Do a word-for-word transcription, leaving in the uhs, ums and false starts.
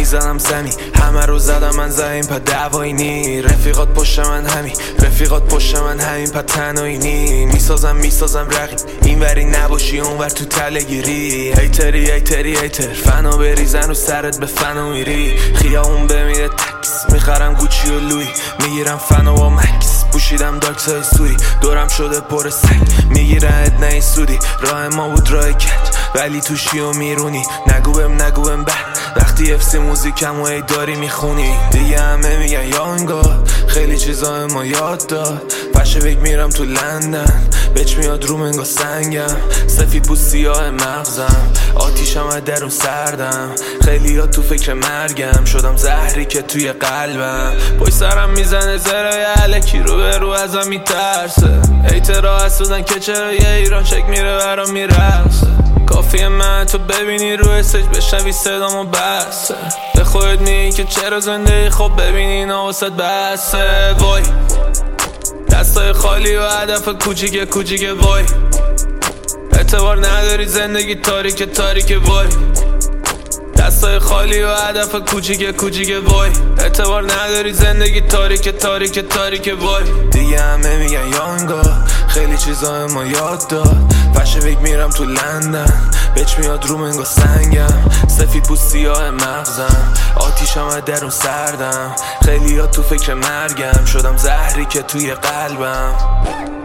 میزنم زمین، همه رو زدم من زمین پا دعوایی نی. رفیقات پشت من همین، رفیقات پشت من همین پا تنهایی نی. میسازم میسازم رقیب این وری نباشی اون ور تو تله گیری. هیتری هیتری هیتر فنا بریزن و سرت به فنا میری. خیابون بمیره تکس میخرم گوچی و لوی، میگیرم فنا و مکس پوشیدم داکسای سوی. دورم شده پر سگ میگیرن نه سودی. راه ما بود راه کج ولی توشی و میرونی. نگو بهم نگو بهم بد وقتی افسی موزیکم و ای داری میخونی. دیگه همه میگن یانگا خیلی چیزا ما یاد داد. پشه بگ میرم تو لندن بچ میاد رو منگا سنگم. سفید پوست سیاه مغزم آتیشم از درون سردم. خیلی ها تو فکر مرگم شدم زهری که توی قلبم. پای سرم میزنه زرای علکی رو به رو ازم میترسه. ایترا حسودن که چرا یه ایران چک میره برام میرسه. کافیه من تو ببینی رو استیج بشنوی صدامو بسه. به خودت میگی که چرا زنده خب ببینی اینا واسه بسه. وای دستای خالی و هدف کوچیک کوچیک وای. اعتبار نداری زندگی تاریک تاریک وای. دستای خالی و هدف کوچیک کوچیک وای. اعتبار نداری زندگی تاریک تاریک تاریک وای. دیگه همه میگن یانگا خیلی چیزا ما یاد داد. پشه بگ میرم تو لندن بچ میاد رو منگا سنگم. سفید پوست سیاه مغزم آتیشم از درون سردم. خیلی ها تو فکر مرگم شدم زهری که توی قلبم.